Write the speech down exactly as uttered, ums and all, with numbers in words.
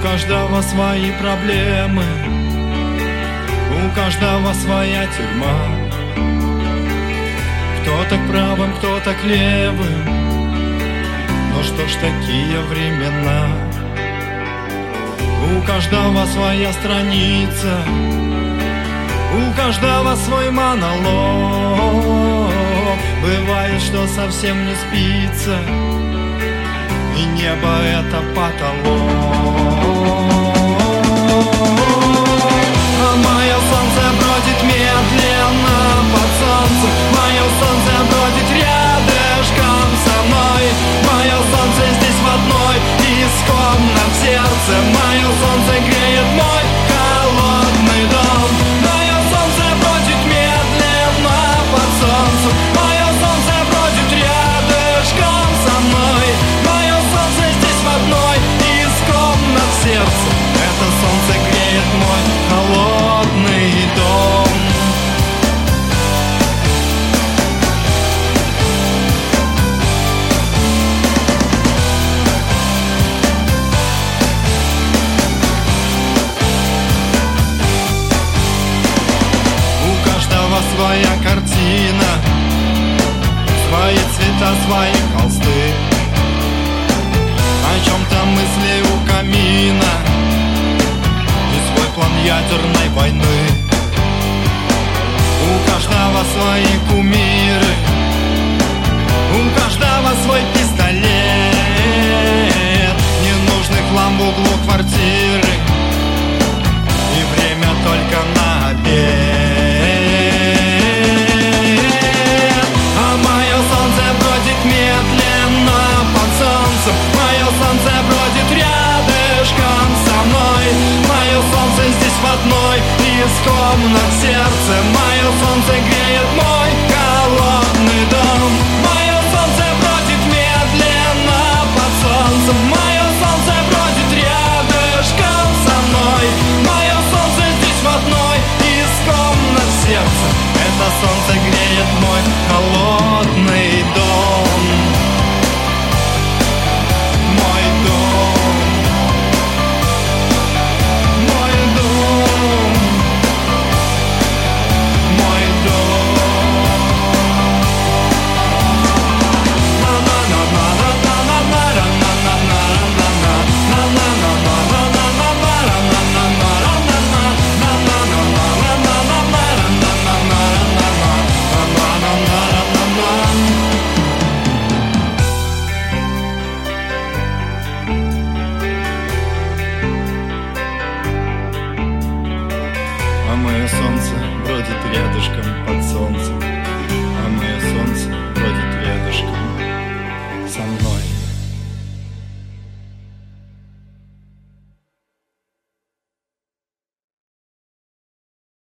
каждого свои проблемы, у каждого своя тюрьма. Кто-то к правым, кто-то к левым, но что ж такие времена? У каждого своя страница, у каждого свой монолог. Бывает, что совсем не спится, и небо — это потолок. А мое солнце бродит медленно под солнцем, мое солнце бродит рядышком со мной. Мое солнце здесь в одной из комнат в сердце, мое солнце греет мой холодный дом. Мое солнце бродит медленно под солнцем, мое солнце бродит рядышком со мной. Мое солнце здесь в одной из комнат в сердце, это солнце греет мой холодный дом. Своя картина, свои цвета, свои холсты, о чем-то мысли у камина и свой план ядерной войны. У каждого свои кумиры, у каждого свой пистолет, ненужный хлам в углу квартиры и время только на обед. Медленно под солнцем, мое солнце бродит рядышком со мной. Мое солнце здесь в одной из комнат в сердце, мое солнце греет мой холодный дом. Мое солнце бродит медленно под солнцем, мое солнце бродит рядышком со мной. Мое солнце здесь в одной из комнат в сердце, это солнце греет мой холодный дом. Мое солнце бродит рядышком под солнцем.